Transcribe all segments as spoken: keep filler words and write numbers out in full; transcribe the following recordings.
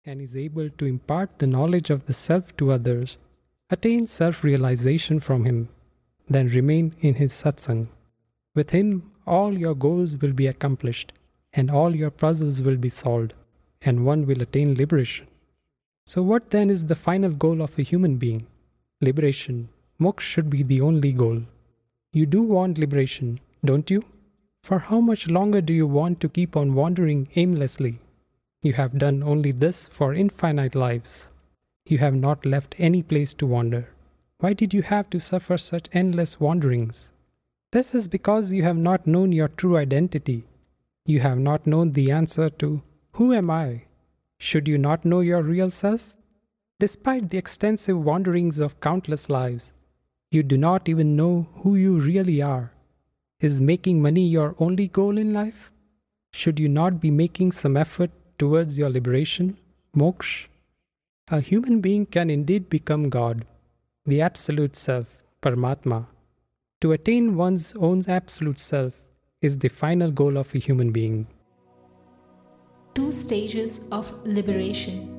and is able to impart the knowledge of the self to others, attain self-realization from him, then remain in his satsang. With him, all your goals will be accomplished, and all your puzzles will be solved, and one will attain liberation. So what then is the final goal of a human being? Liberation. Moksha should be the only goal. You do want liberation, don't you? For how much longer do you want to keep on wandering aimlessly? You have done only this for infinite lives. You have not left any place to wander. Why did you have to suffer such endless wanderings? This is because you have not known your true identity. You have not known the answer to, "Who am I?" Should you not know your real self? Despite the extensive wanderings of countless lives, you do not even know who you really are. Is making money your only goal in life? Should you not be making some effort towards your liberation, moksha? A human being can indeed become God, the Absolute Self, Paramatma. To attain one's own Absolute Self is the final goal of a human being. Two stages of liberation.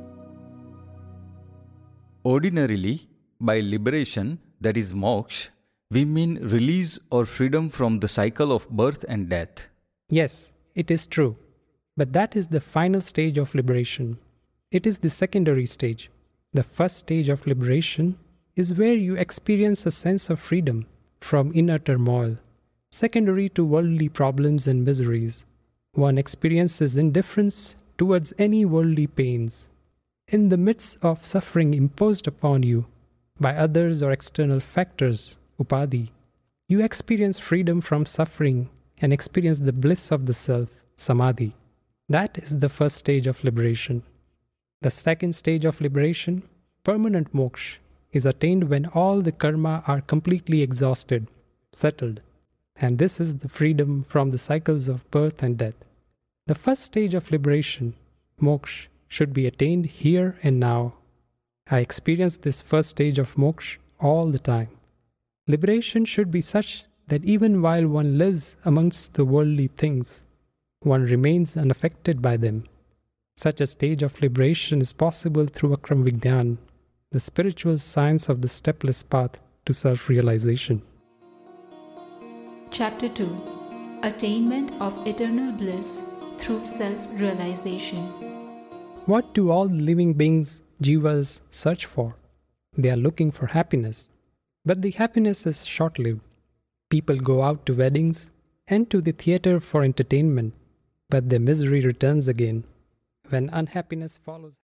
Ordinarily, by liberation, that is moksha, we mean release or freedom from the cycle of birth and death. Yes, it is true. But that is the final stage of liberation. It is the secondary stage. The first stage of liberation is where you experience a sense of freedom from inner turmoil, secondary to worldly problems and miseries. One experiences indifference towards any worldly pains. In the midst of suffering imposed upon you by others or external factors, upadhi, you experience freedom from suffering and experience the bliss of the self, samadhi. That is the first stage of liberation. The second stage of liberation, permanent moksha, is attained when all the karma are completely exhausted, settled, and this is the freedom from the cycles of birth and death. The first stage of liberation, moksha, should be attained here and now. I experience this first stage of moksha all the time. Liberation should be such that even while one lives amongst the worldly things, one remains unaffected by them. Such a stage of liberation is possible through Akram Vigyan, the spiritual science of the stepless path to self-realization. Chapter two. Attainment of eternal bliss through self-realization. What do all living beings, jivas, search for? They are looking for happiness. But the happiness is short-lived. People go out to weddings and to the theatre for entertainment, but their misery returns again when unhappiness follows.